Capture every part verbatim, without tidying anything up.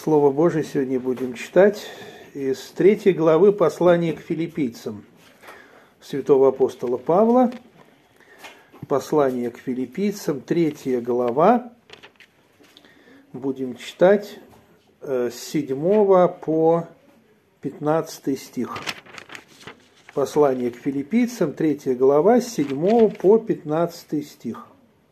Слово Божие сегодня будем читать из третьей главы послания к филиппийцам святого апостола Павла. Послание к филиппийцам, третья глава. Будем читать с седьмого по пятнадцатый стих. Послание к филиппийцам, третья глава, с седьмого по пятнадцатый стих.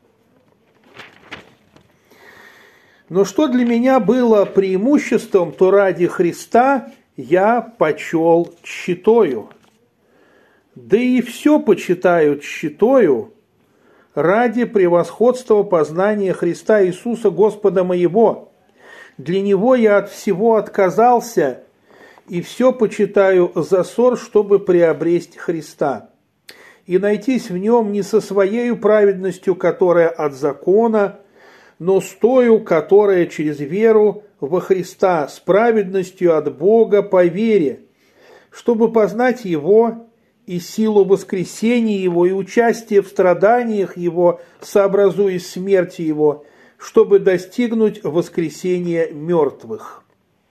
Но что для меня было преимуществом, то ради Христа я почел тщетою. Да и все почитаю тщетою ради превосходства познания Христа Иисуса Господа моего. Для Него я от всего отказался, и все почитаю за ссор, чтобы приобрести Христа, и найтись в Нем не со своей праведностью, которая от закона, но с тою, которая через веру во Христа, с праведностью от Бога по вере, чтобы познать Его и силу воскресения Его, и участие в страданиях Его, сообразуясь смерти Его, чтобы достигнуть воскресения мертвых.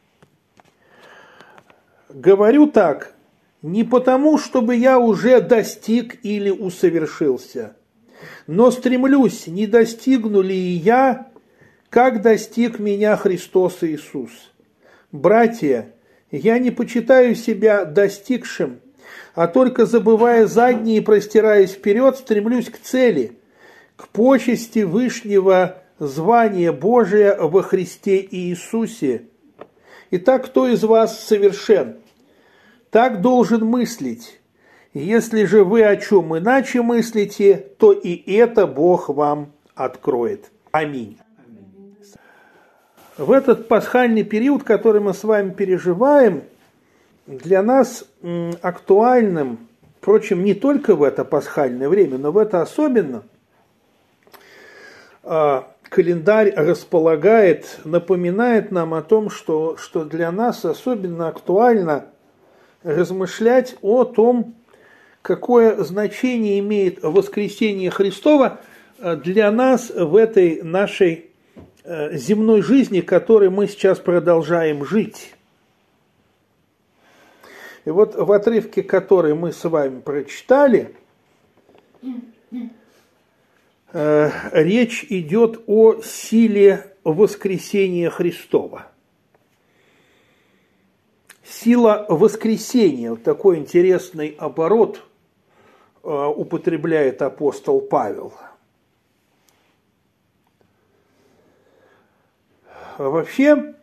Говорю так, не потому, чтобы я уже достиг или усовершился, но стремлюсь, не достигну ли и я, как достиг меня Христос Иисус. Братья, я не почитаю себя достигшим, а только забывая заднее и простираясь вперед, стремлюсь к цели, к почести вышнего звания Божия во Христе Иисусе. Итак, кто из вас совершен? Так должен мыслить. Если же вы о чем иначе мыслите, то и это Бог вам откроет. Аминь. В этот пасхальный период, который мы с вами переживаем, для нас актуальным, впрочем, не только в это пасхальное время, но в это особенно, календарь располагает, напоминает нам о том, что, что для нас особенно актуально размышлять о том, какое значение имеет воскресение Христова для нас в этой нашей земной жизни, которой мы сейчас продолжаем жить. И вот в отрывке, который мы с вами прочитали, речь идет о силе воскресения Христова. Сила воскресения, вот такой интересный оборот употребляет апостол Павел. Вообще,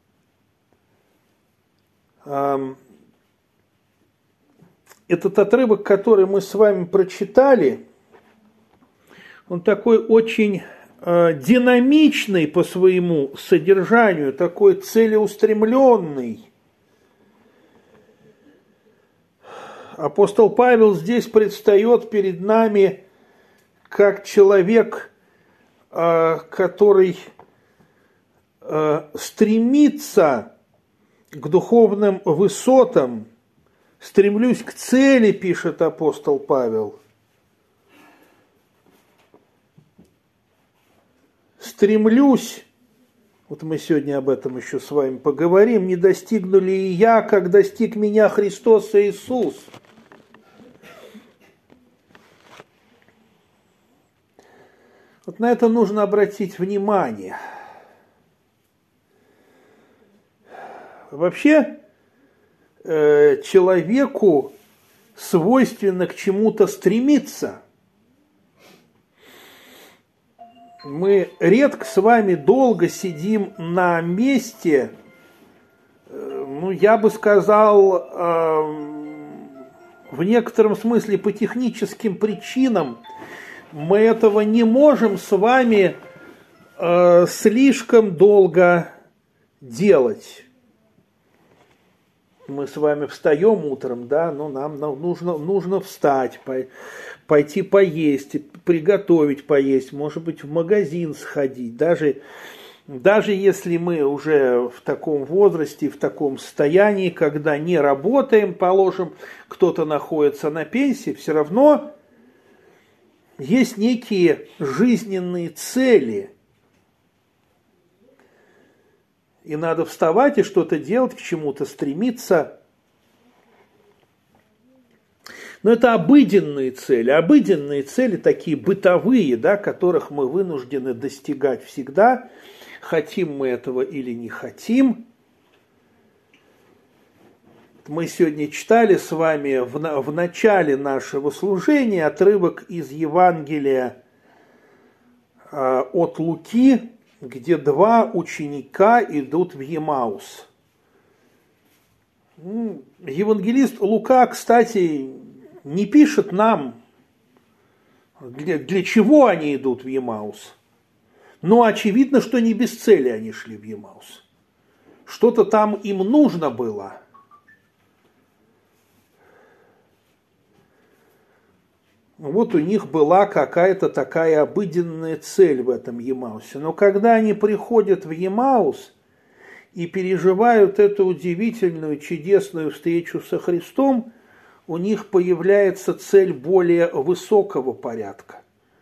этот отрывок, который мы с вами прочитали, он такой очень динамичный по своему содержанию, такой целеустремленный. Апостол Павел здесь предстает перед нами как человек, который стремится к духовным высотам, стремлюсь к цели, пишет апостол Павел. Стремлюсь, вот мы сегодня об этом еще с вами поговорим, не достигну ли и я, как достиг меня Христос Иисус. Вот на это нужно обратить внимание. Вообще, э, человеку свойственно к чему-то стремиться. Мы редко с вами долго сидим на месте, э, ну, я бы сказал, э, в некотором смысле по техническим причинам. Мы этого не можем с вами э, слишком долго делать. Мы с вами встаем утром, да, но нам нужно, нужно встать, пойти поесть, приготовить поесть, может быть, в магазин сходить. Даже, даже если мы уже в таком возрасте, в таком состоянии, когда не работаем, положим, кто-то находится на пенсии, все равно есть некие жизненные цели. И надо вставать и что-то делать, к чему-то стремиться. Но это обыденные цели. Обыденные цели такие бытовые, да, которых мы вынуждены достигать всегда. Хотим мы этого или не хотим. Мы сегодня читали с вами в, в начале нашего служения отрывок из Евангелия э, от Луки, где два ученика идут в Емаус. Евангелист Лука, кстати, не пишет нам, для, для чего они идут в Емаус. Но очевидно, что не без цели они шли в Емаус. Что-то там им нужно было. Вот у них была какая-то такая обыденная цель в этом Емаусе. Но когда они приходят в Емаус и переживают эту удивительную, чудесную встречу со Христом, у них появляется цель более высокого порядка.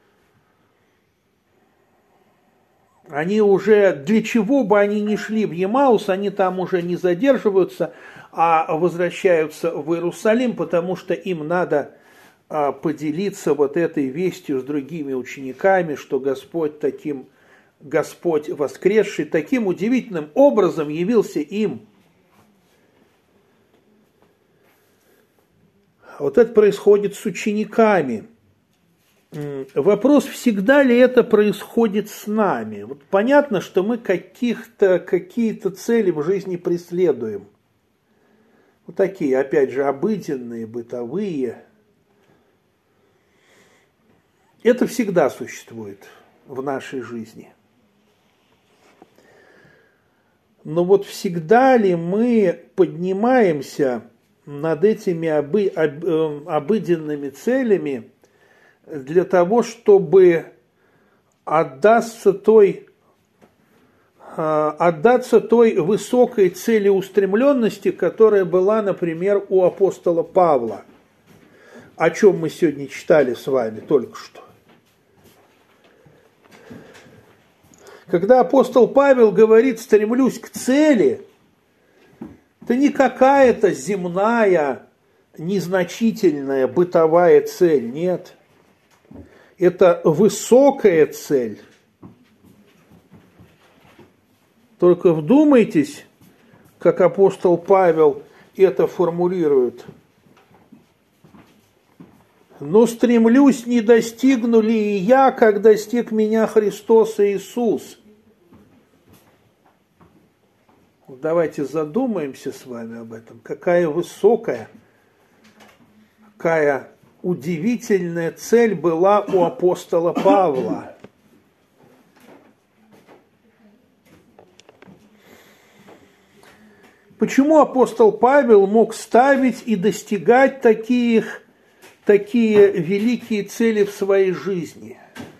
Они уже, для чего бы они ни шли в Емаус, они там уже не задерживаются, а возвращаются в Иерусалим, потому что им надо поделиться вот этой вестью с другими учениками, что Господь таким, Господь воскресший, таким удивительным образом явился им. Вот это происходит с учениками. Вопрос, всегда ли это происходит с нами? Вот понятно, что мы каких-то, какие-то цели в жизни преследуем. Вот такие, опять же, обыденные, бытовые. Это всегда существует в нашей жизни. Но вот всегда ли мы поднимаемся над этими обы, об, обыденными целями для того, чтобы отдаться той, отдаться той высокой целеустремленности, которая была, например, у апостола Павла, о чем мы сегодня читали с вами только что. Когда апостол Павел говорит «стремлюсь к цели», это не какая-то земная, незначительная, бытовая цель, нет. Это высокая цель. Только вдумайтесь, как апостол Павел это формулирует. «Но стремлюсь, не достигну ли и я, как достиг меня Христос Иисус». Давайте задумаемся с вами об этом. Какая высокая, какая удивительная цель была у апостола Павла. Почему апостол Павел мог ставить и достигать таких такие великие цели в своей жизни?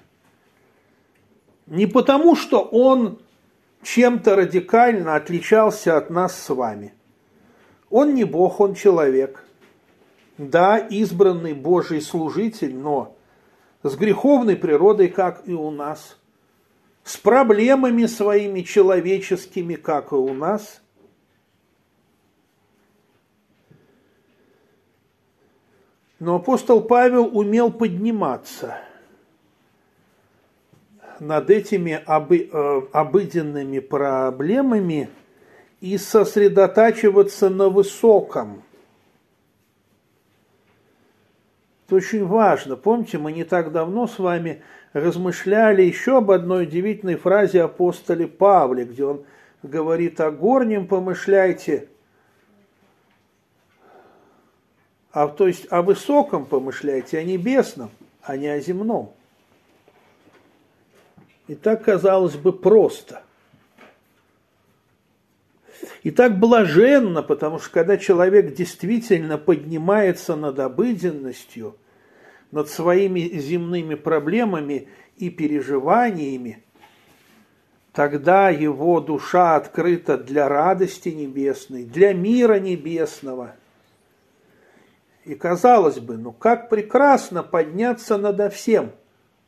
Не потому, что он чем-то радикально отличался от нас с вами. Он не Бог, он человек. Да, избранный Божий служитель, но с греховной природой, как и у нас. С проблемами своими человеческими, как и у нас. Но апостол Павел умел подниматься над этими обы, э, обыденными проблемами и сосредотачиваться на высоком. Это очень важно. Помните, мы не так давно с вами размышляли еще об одной удивительной фразе апостола Павла, где он говорит: о горнем помышляйте, а, то есть о высоком помышляйте, о небесном, а не о земном. И так, казалось бы, просто. И так блаженно, потому что когда человек действительно поднимается над обыденностью, над своими земными проблемами и переживаниями, тогда его душа открыта для радости небесной, для мира небесного. И казалось бы, ну как прекрасно подняться надо всем.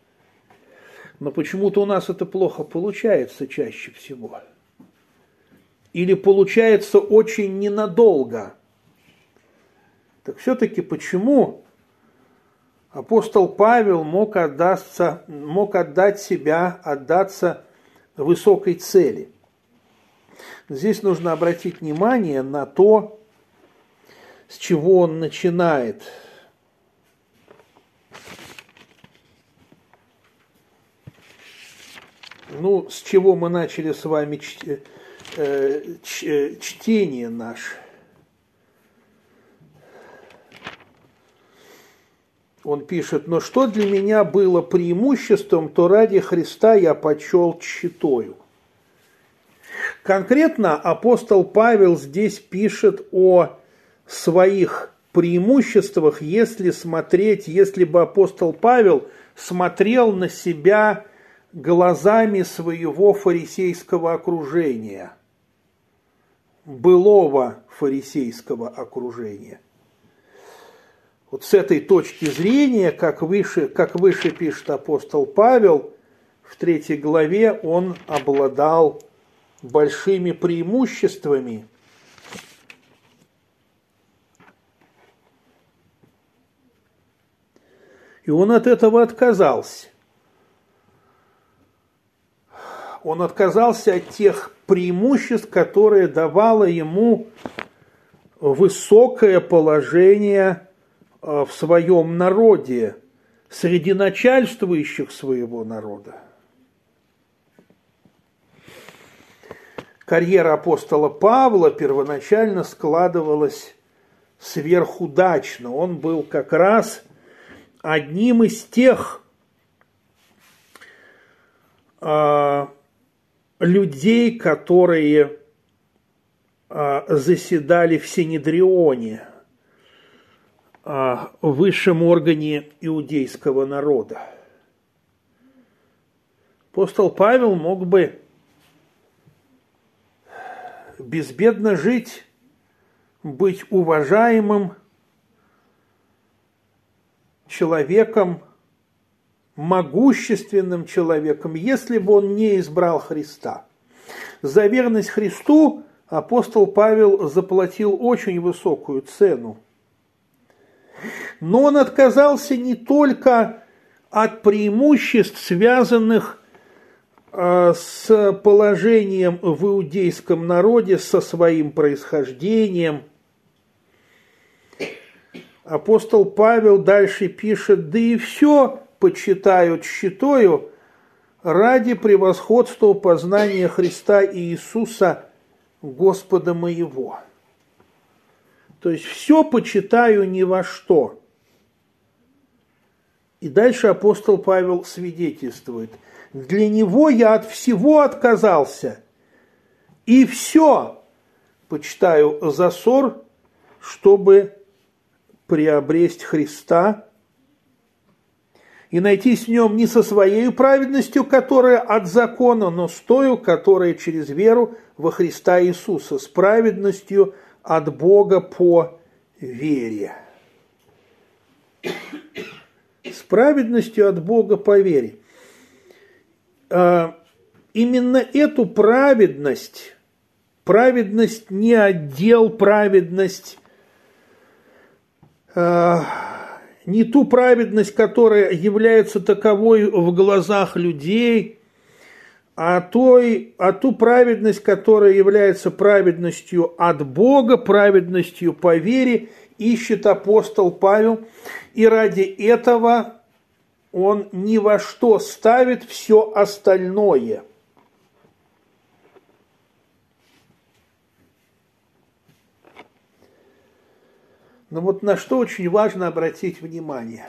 Но почему-то у нас это плохо получается чаще всего. или получается очень ненадолго. Так все-таки почему апостол Павел мог, отдаться, мог отдать себя, отдаться высокой цели? Здесь нужно обратить внимание на то, с чего он начинает. Ну, с чего мы начали с вами чт, э, ч, чтение наше. Он пишет: «Но что для меня было преимуществом, то ради Христа я почел тщетою». Конкретно апостол Павел здесь пишет о своих преимуществах, если смотреть, если бы апостол Павел смотрел на себя глазами своего фарисейского окружения, былого фарисейского окружения. Вот с этой точки зрения, как выше, как выше пишет апостол Павел, в третьей главе он обладал большими преимуществами. И он от этого отказался. Он отказался от тех преимуществ, которые давало ему высокое положение в своем народе, среди начальствующих своего народа. Карьера апостола Павла первоначально складывалась сверхудачно. Он был как раз одним из тех э, людей, которые э, заседали в Синедрионе, э, высшем органе иудейского народа. Апостол Павел мог бы безбедно жить, быть уважаемым человеком, могущественным человеком, если бы он не избрал Христа. За верность Христу апостол Павел заплатил очень высокую цену. Но он отказался не только от преимуществ, связанных с положением в иудейском народе, со своим происхождением. Апостол Павел дальше пишет: «Да и все почитаю тщетою ради превосходства познания Христа и Иисуса, Господа моего». То есть все почитаю ни во что. И дальше апостол Павел свидетельствует: «Для него я от всего отказался, и все почитаю за ссор, чтобы приобресть Христа и найтись в нем не со своей праведностью, которая от закона, но с тою, которая через веру во Христа Иисуса, с праведностью от Бога по вере». С праведностью от Бога по вере. Именно эту праведность, праведность не отдел, праведность, не ту праведность, которая является таковой в глазах людей, а, той, а ту праведность, которая является праведностью от Бога, праведностью по вере, ищет апостол Павел, и ради этого он ни во что ставит все остальное. Но вот на что очень важно обратить внимание.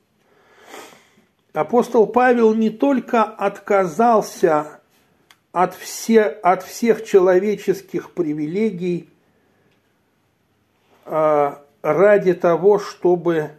Апостол Павел не только отказался от, все, от всех человеческих привилегий а, ради того, чтобы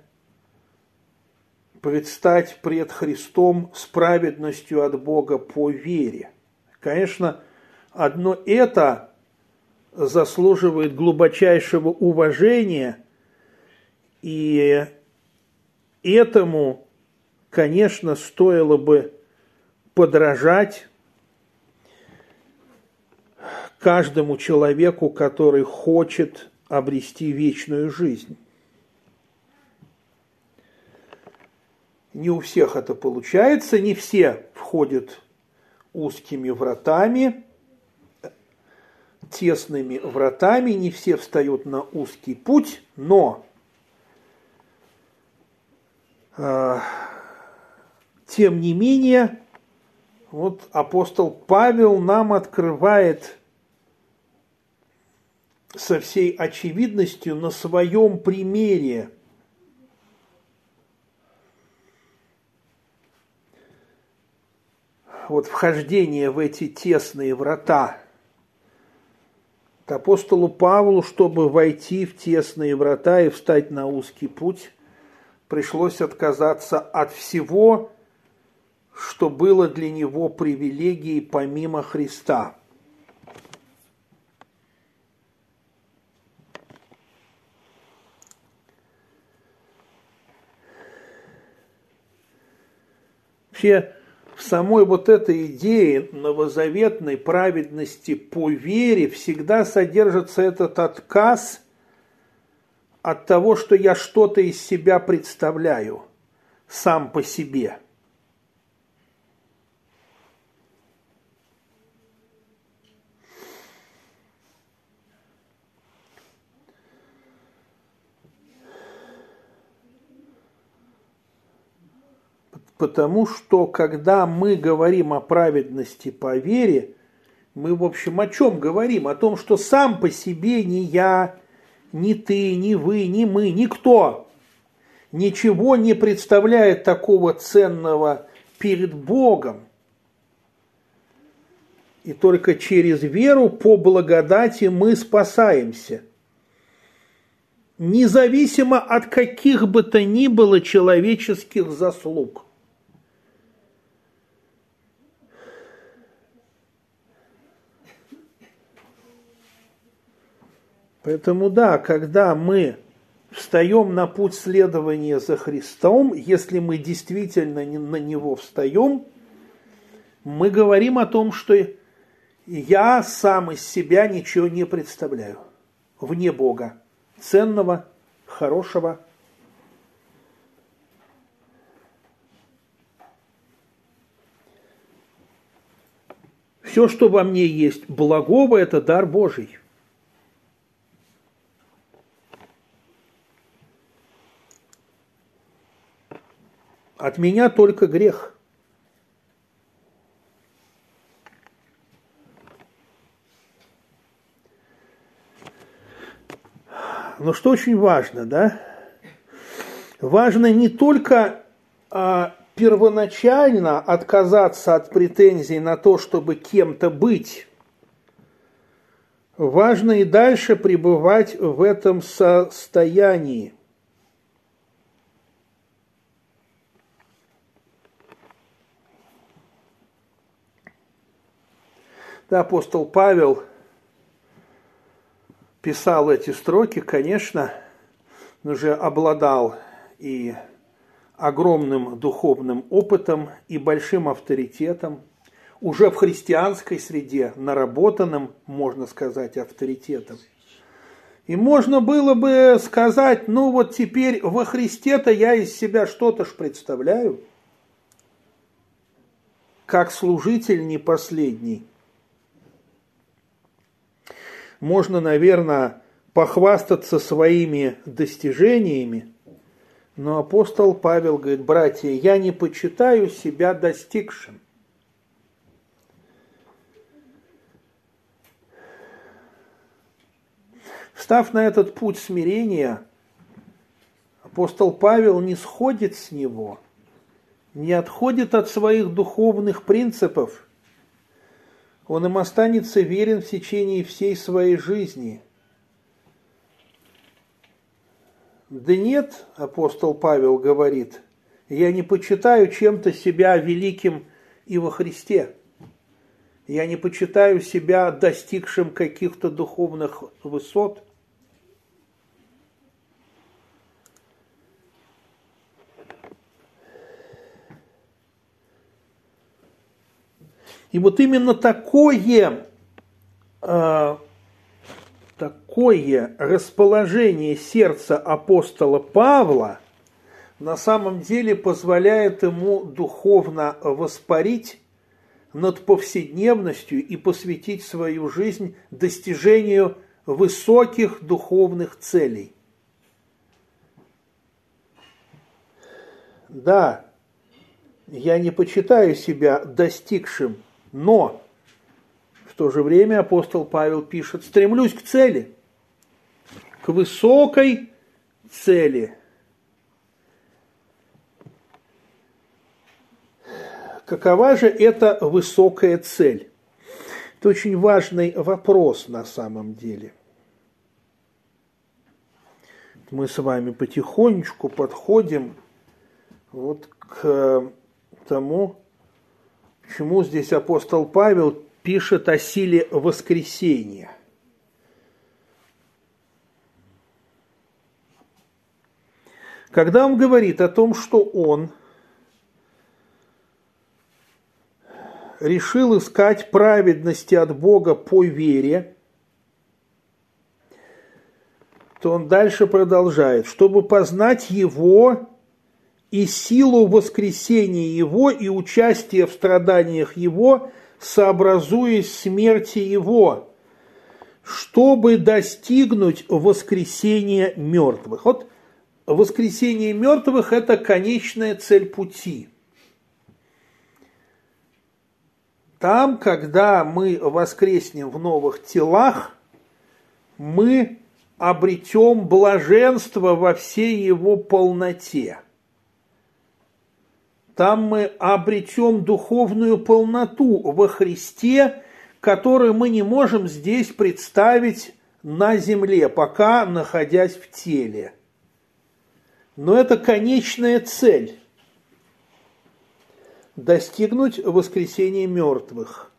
предстать пред Христом с праведностью от Бога по вере. Конечно, одно это заслуживает глубочайшего уважения, и этому, конечно, стоило бы подражать. каждому человеку, который хочет обрести вечную жизнь. Не у всех это получается, не все входят узкими вратами, тесными вратами, не все встают на узкий путь, но э, тем не менее, вот апостол Павел нам открывает со всей очевидностью на своем примере вот вхождение в эти тесные врата. Апостолу Павлу, чтобы войти в тесные врата и встать на узкий путь, пришлось отказаться от всего, что было для него привилегией помимо Христа. Вообще, в самой вот этой идее новозаветной праведности по вере всегда содержится этот отказ от того, что я что-то из себя представляю сам по себе. Потому что, когда мы говорим о праведности по вере, мы, в общем, о чем говорим? О том, что сам по себе ни я, ни ты, ни вы, ни мы, никто ничего не представляет такого ценного перед Богом. И только через веру по благодати мы спасаемся. Независимо от каких бы то ни было человеческих заслуг. Поэтому да, когда мы встаем на путь следования за Христом, если мы действительно на него встаем, мы говорим о том, что я сам из себя ничего не представляю вне Бога, ценного, хорошего. Все, что во мне есть благого, это дар Божий. От меня только грех. Но что очень важно, да? Важно не только а, первоначально отказаться от претензий на то, чтобы кем-то быть. Важно и дальше пребывать в этом состоянии. Да, апостол Павел писал эти строки, конечно, он уже обладал и огромным духовным опытом, и большим авторитетом, уже в христианской среде наработанным, можно сказать, авторитетом. И можно было бы сказать, ну вот теперь во Христе-то я из себя что-то ж представляю, как служитель не последний. Можно, наверное, похвастаться своими достижениями, но апостол Павел говорит: братья, я не почитаю себя достигшим. Встав на этот путь смирения, апостол Павел не сходит с него, не отходит от своих духовных принципов. Он им останется верен в течение всей своей жизни. Да нет, апостол Павел говорит, я не почитаю чем-то себя великим и во Христе. Я не почитаю себя достигшим каких-то духовных высот. И вот именно такое э, такое расположение сердца апостола Павла на самом деле позволяет ему духовно воспарить над повседневностью и посвятить свою жизнь достижению высоких духовных целей. Да, я не почитаю себя достигшим, но в то же время апостол Павел пишет: стремлюсь к цели, к высокой цели. Какова же эта высокая цель? Это очень важный вопрос на самом деле. Мы с вами потихонечку подходим вот к тому, к чему здесь апостол Павел пишет о силе воскресения. Когда он говорит о том, что он решил искать праведности от Бога по вере, то он дальше продолжает: чтобы познать Его и силу воскресения Его и участие в страданиях Его, сообразуясь смерти Его, чтобы достигнуть воскресения мертвых. Вот воскресение мертвых – это конечная цель пути. Там, когда мы воскреснем в новых телах, мы обретем блаженство во всей его полноте. Там мы обретем духовную полноту во Христе, которую мы не можем здесь представить на земле, пока находясь в теле. Но это конечная цель – достигнуть воскресения мертвых.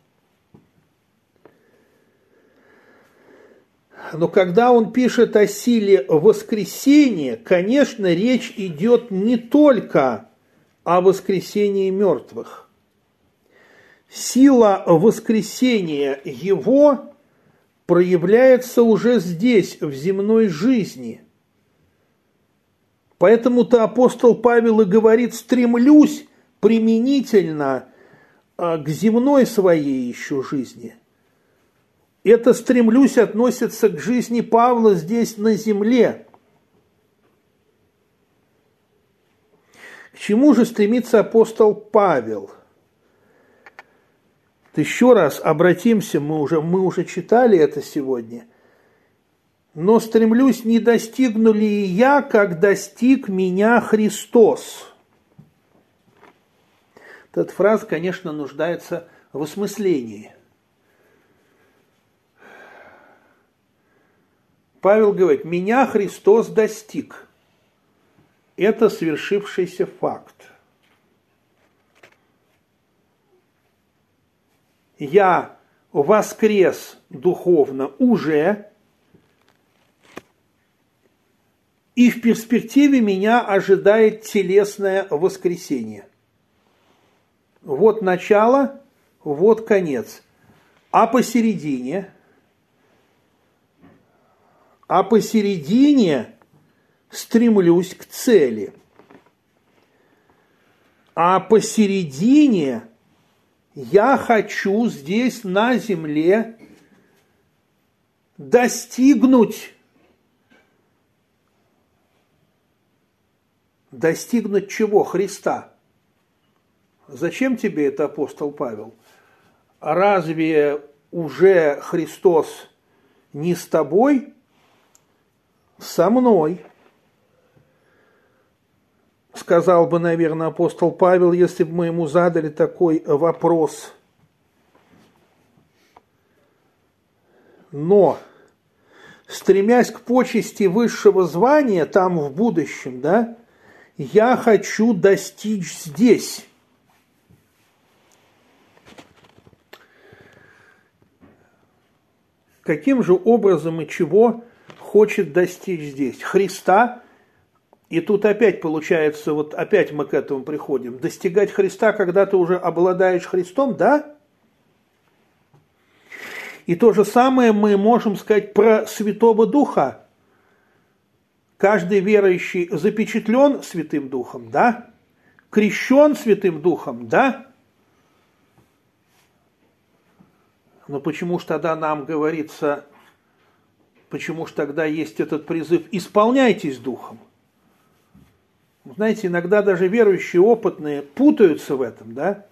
Но когда он пишет о силе воскресения, конечно, речь идет не только о воскресении мертвых. Сила воскресения его проявляется уже здесь, в земной жизни. Поэтому-то апостол Павел и говорит: стремлюсь применительно к земной своей еще жизни. Это стремлюсь относится к жизни Павла здесь на земле. К чему же стремится апостол Павел? Еще раз обратимся, мы уже, мы уже читали это сегодня. Но стремлюсь, не достигну ли я, как достиг меня Христос. Эта фраза, конечно, нуждается в осмыслении. Павел говорит: меня Христос достиг. Это свершившийся факт. Я воскрес духовно уже, и в перспективе меня ожидает телесное воскресение. Вот начало, вот конец. А посередине, а посередине стремлюсь к цели. А посередине я хочу здесь на земле достигнуть, достигнуть чего? Христа. Зачем тебе это, апостол Павел? Разве уже Христос не с тобой? Со мной. Сказал бы, наверное, апостол Павел, если бы мы ему задали такой вопрос. Но, стремясь к почести высшего звания, там в будущем, да, я хочу достичь здесь. Каким же образом и чего хочет достичь здесь? Христа. И тут опять получается, вот опять мы к этому приходим. Достигать Христа, когда ты уже обладаешь Христом, да? И то же самое мы можем сказать про Святого Духа. Каждый верующий запечатлен Святым Духом, да? Крещен Святым Духом, да? Но почему же тогда нам говорится, почему же тогда есть этот призыв «исполняйтесь Духом»? Знаете, иногда даже верующие опытные путаются в этом, да?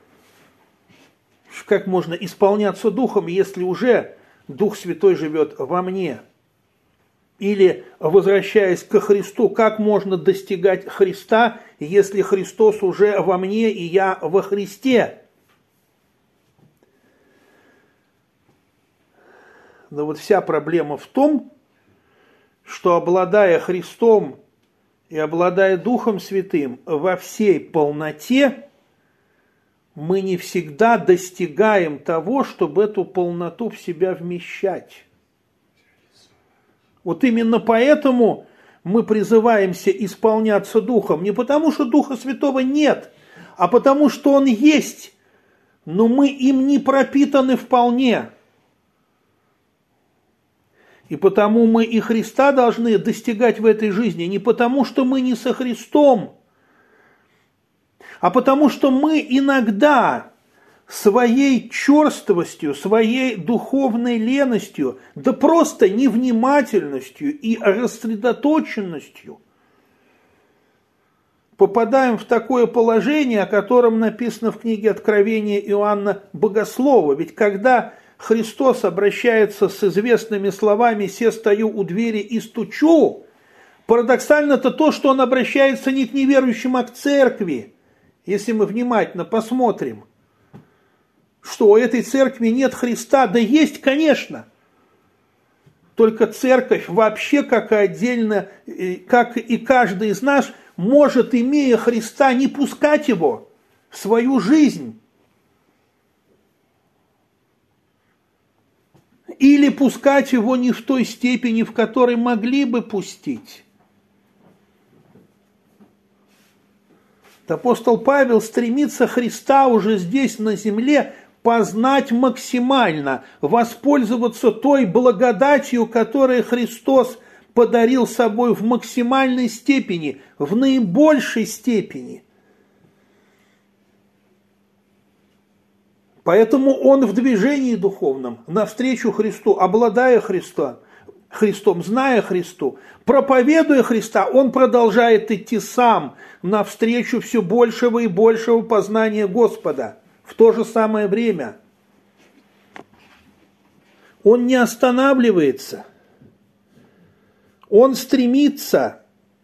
Как можно исполняться Духом, если уже Дух Святой живет во мне? Или, возвращаясь ко Христу, как можно достигать Христа, если Христос уже во мне и я во Христе? Но вот вся проблема в том, что, обладая Христом и обладая Духом Святым во всей полноте, мы не всегда достигаем того, чтобы эту полноту в себя вмещать. Вот именно поэтому мы призываемся исполняться Духом. Не потому, что Духа Святого нет, а потому, что Он есть, но мы им не пропитаны вполне. И потому мы и Христа должны достигать в этой жизни не потому, что мы не со Христом, а потому что мы иногда своей черствостью, своей духовной леностью, да просто невнимательностью и рассредоточенностью попадаем в такое положение, о котором написано в книге Откровения Иоанна Богослова. Ведь когда Христос обращается с известными словами «се стою у двери и стучу», парадоксально-то то, что он обращается не к неверующим, а к церкви. Если мы внимательно посмотрим, что у этой церкви нет Христа, да есть, конечно. Только церковь вообще, как и отдельно, как и каждый из нас, может, имея Христа, не пускать его в свою жизнь. Или пускать его не в той степени, в которой могли бы пустить. Апостол Павел стремится Христа уже здесь на земле познать максимально, воспользоваться той благодатью, которую Христос подарил собой в максимальной степени, в наибольшей степени. Поэтому он в движении духовном, навстречу Христу, обладая Христом, Христом, зная Христу, проповедуя Христа, он продолжает идти сам навстречу все большего и большего познания Господа в то же самое время. Он не останавливается, он стремится.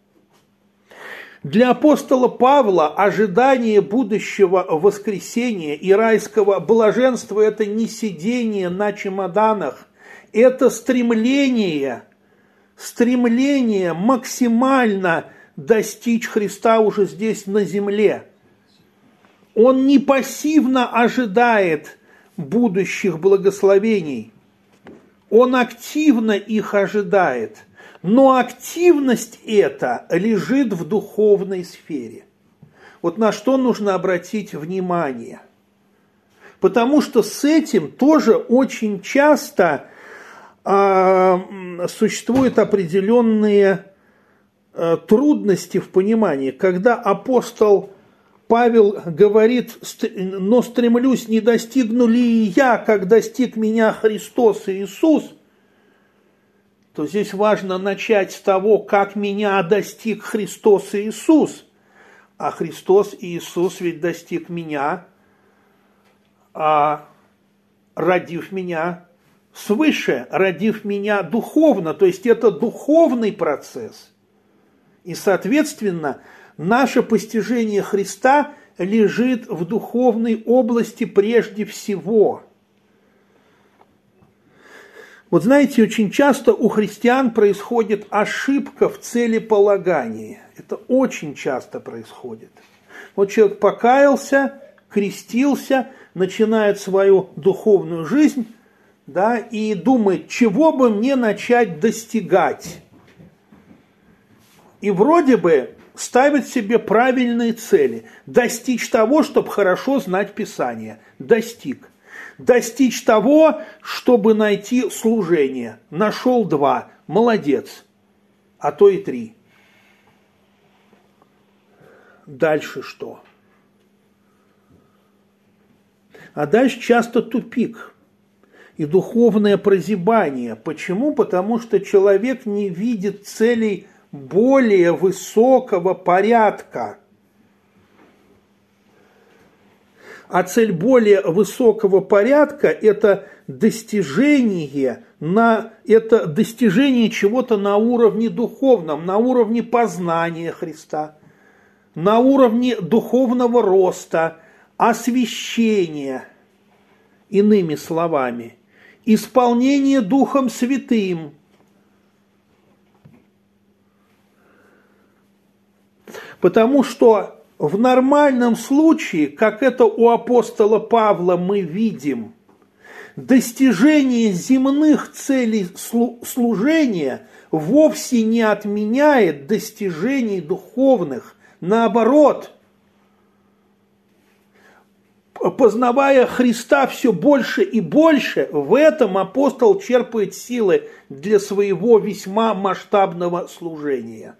Для апостола Павла ожидание будущего воскресения и райского блаженства – это не сидение на чемоданах, это стремление, стремление максимально достичь Христа уже здесь на земле. Он не пассивно ожидает будущих благословений, он активно их ожидает. Но активность эта лежит в духовной сфере. Вот на что нужно обратить внимание. Потому что с этим тоже очень часто э, существуют определенные э, трудности в понимании. Когда апостол Павел говорит: «Но стремлюсь, не достигну ли я, как достиг меня Христос и Иисус», то здесь важно начать с того, как меня достиг Христос и Иисус. А Христос и Иисус ведь достиг меня, а, родив меня свыше, родив меня духовно. То есть это духовный процесс. И, соответственно, наше постижение Христа лежит в духовной области прежде всего. Вот знаете, очень часто у христиан происходит ошибка в целеполагании. Это очень часто происходит. Вот человек покаялся, крестился, начинает свою духовную жизнь, да, и думает, чего бы мне начать достигать. И вроде бы ставит себе правильные цели. Достичь того, чтобы хорошо знать Писание. Достиг. Достичь того, чтобы найти служение. Нашел два. Молодец. А то и три. Дальше что? А дальше часто тупик и духовное прозябание. Почему? Потому что человек не видит целей более высокого порядка. А цель более высокого порядка – это достижение, на, это достижение чего-то на уровне духовном, на уровне познания Христа, на уровне духовного роста, освящения, иными словами, исполнение Духом Святым. Потому что в нормальном случае, как это у апостола Павла мы видим, достижение земных целей служения вовсе не отменяет достижений духовных. Наоборот, познавая Христа все больше и больше, в этом апостол черпает силы для своего весьма масштабного служения.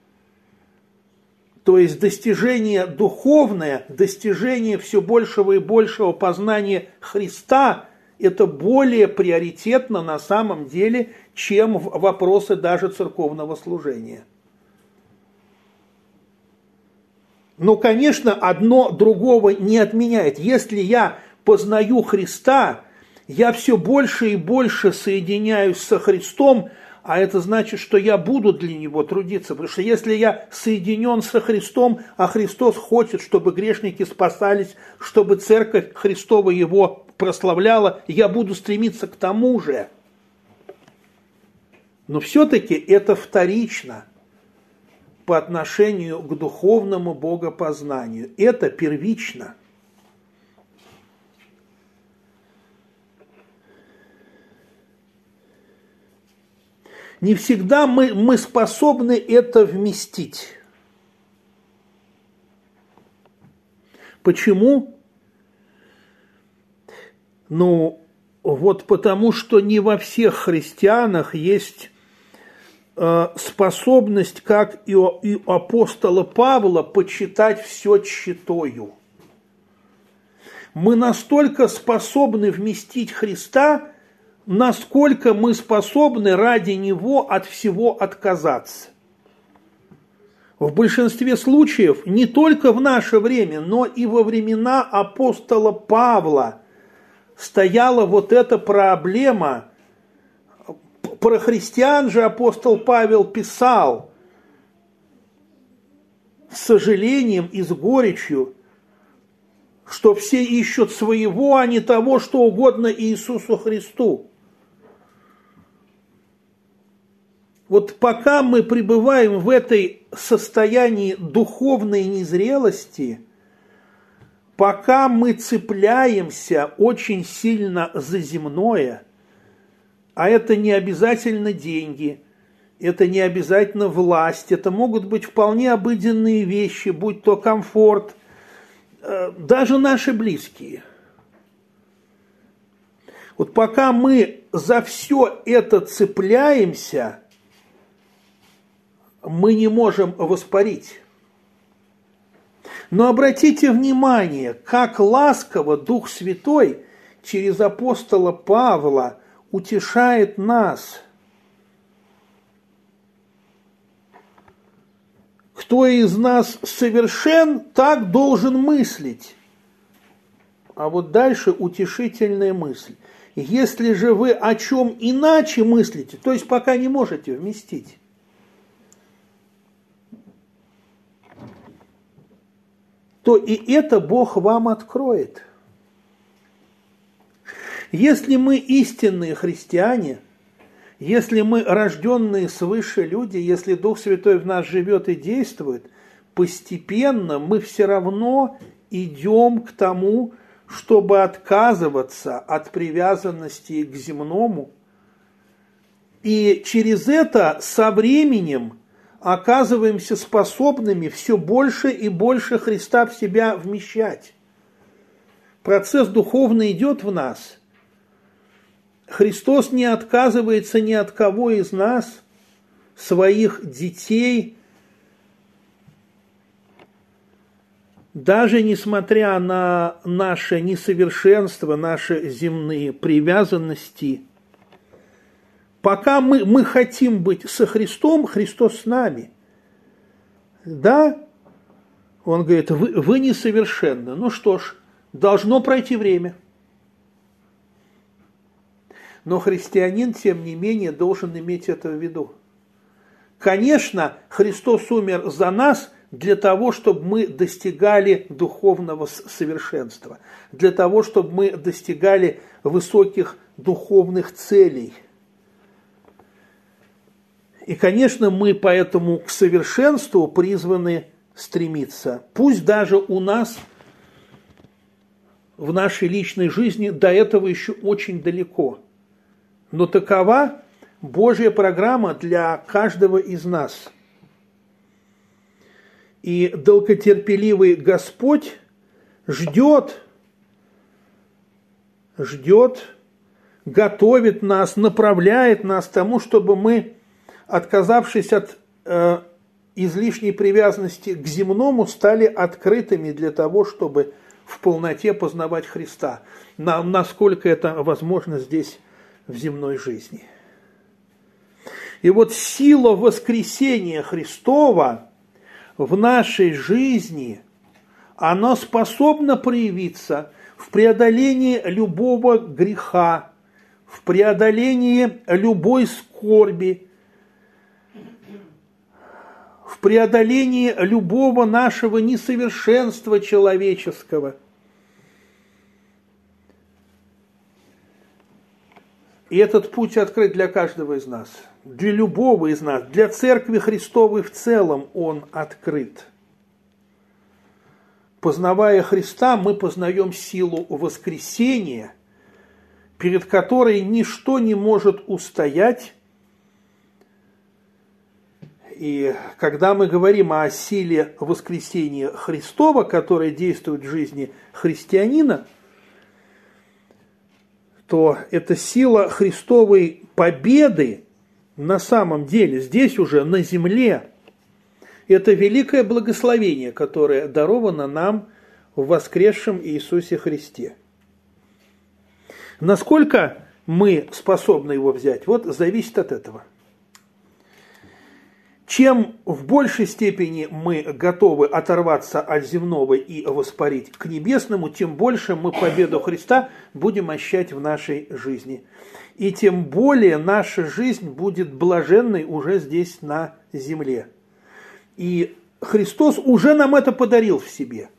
То есть достижение духовное, достижение все большего и большего познания Христа – это более приоритетно на самом деле, чем вопросы даже церковного служения. Но, конечно, одно другого не отменяет. Если я познаю Христа, я все больше и больше соединяюсь со Христом, а это значит, что я буду для Него трудиться. Потому что если я соединен со Христом, а Христос хочет, чтобы грешники спасались, чтобы Церковь Христова Его прославляла, я буду стремиться к тому же. Но все-таки это вторично по отношению к духовному богопознанию. Это первично. Не всегда мы, мы способны это вместить. Почему? Ну, вот потому что не во всех христианах есть э, способность, как и у, и у апостола Павла, почитать все тщетою. Мы настолько способны вместить Христа, насколько мы способны ради Него от всего отказаться. В большинстве случаев, не только в наше время, но и во времена апостола Павла стояла вот эта проблема. Про христиан же апостол Павел писал с сожалением и с горечью, что все ищут своего, а не того, что угодно Иисусу Христу. Вот пока мы пребываем в этой состоянии духовной незрелости, пока мы цепляемся очень сильно за земное, а это не обязательно деньги, это не обязательно власть, это могут быть вполне обыденные вещи, будь то комфорт, даже наши близкие. Вот пока мы за все это цепляемся, мы не можем воспарить. Но обратите внимание, как ласково Дух Святой через апостола Павла утешает нас. Кто из нас совершен, так должен мыслить. А вот дальше утешительная мысль. Если же вы о чем иначе мыслите, то есть пока не можете вместить, то и это Бог вам откроет. Если мы истинные христиане, если мы рожденные свыше люди, если Дух Святой в нас живет и действует, постепенно мы все равно идем к тому, чтобы отказываться от привязанности к земному. И через это со временем оказываемся способными все больше и больше Христа в себя вмещать. процесс духовный идет в нас. Христос не отказывается ни от кого из нас, своих детей, даже несмотря на наше несовершенство, наши земные привязанности. Пока мы, мы хотим быть со Христом, Христос с нами. Да, он говорит, вы, вы несовершенны. Ну что ж, должно пройти время. Но христианин, тем не менее, должен иметь это в виду. Конечно, Христос умер за нас для того, чтобы мы достигали духовного совершенства, для того, чтобы мы достигали высоких духовных целей. И, конечно, мы поэтому к совершенству призваны стремиться. Пусть даже у нас в нашей личной жизни до этого еще очень далеко. Но такова Божья программа для каждого из нас. И долготерпеливый Господь ждет, ждет, готовит нас, направляет нас к тому, чтобы мы, отказавшись от э, излишней привязанности к земному, стали открытыми для того, чтобы в полноте познавать Христа. На, насколько это возможно здесь в земной жизни. И вот сила воскресения Христова в нашей жизни, она способна проявиться в преодолении любого греха, в преодолении любой скорби, в преодолении любого нашего несовершенства человеческого. И этот путь открыт для каждого из нас, для любого из нас, для Церкви Христовой в целом он открыт. Познавая Христа, мы познаем силу воскресения, перед которой ничто не может устоять. И когда мы говорим о силе воскресения Христова, которая действует в жизни христианина, то это сила Христовой победы на самом деле здесь уже на земле. Это великое благословение, которое даровано нам в воскресшем Иисусе Христе. Насколько мы способны его взять, вот зависит от этого. Чем в большей степени мы готовы оторваться от земного и воспарить к небесному, тем больше мы победу Христа будем ощущать в нашей жизни. И тем более наша жизнь будет блаженной уже здесь на земле. И Христос уже нам это подарил в себе.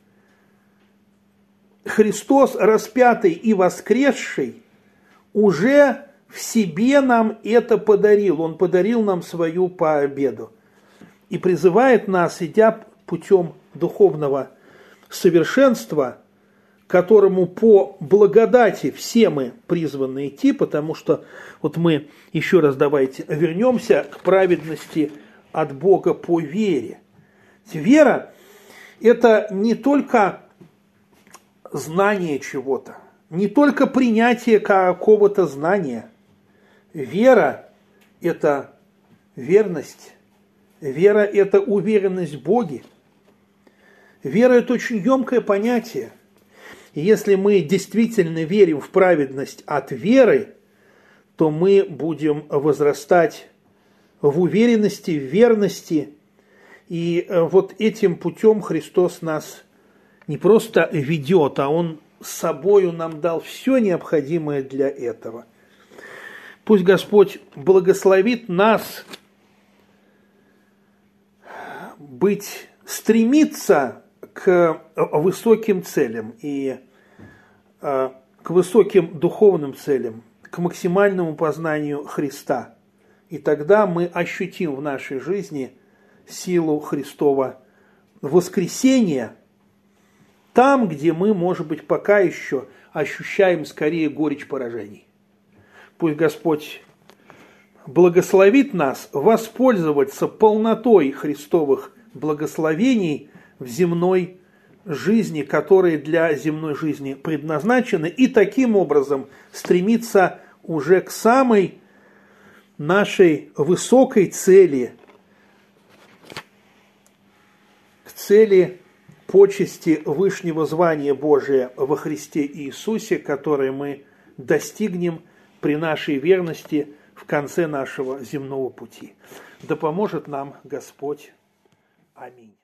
Христос, распятый и воскресший, уже в себе нам это подарил. Он подарил нам свою победу. И призывает нас, идя путем духовного совершенства, которому по благодати все мы призваны идти, потому что вот мы еще раз давайте вернемся к праведности от Бога по вере. Вера – это не только знание чего-то, не только принятие какого-то знания. Вера – это верность. Вера – это уверенность в Боге. Вера – это очень емкое понятие. И если мы действительно верим в праведность от веры, то мы будем возрастать в уверенности, в верности. И вот этим путем Христос нас не просто ведет, а Он с собою нам дал все необходимое для этого. Пусть Господь благословит нас быть, стремиться к высоким целям и э, к высоким духовным целям, к максимальному познанию Христа. И тогда мы ощутим в нашей жизни силу Христова воскресения там, где мы, может быть, пока еще ощущаем скорее горечь поражений. Пусть Господь благословит нас воспользоваться полнотой Христовых благословений в земной жизни, которые для земной жизни предназначены, и таким образом стремиться уже к самой нашей высокой цели, к цели почести вышнего звания Божия во Христе Иисусе, которое мы достигнем при нашей верности в конце нашего земного пути. Да поможет нам Господь. Аминь.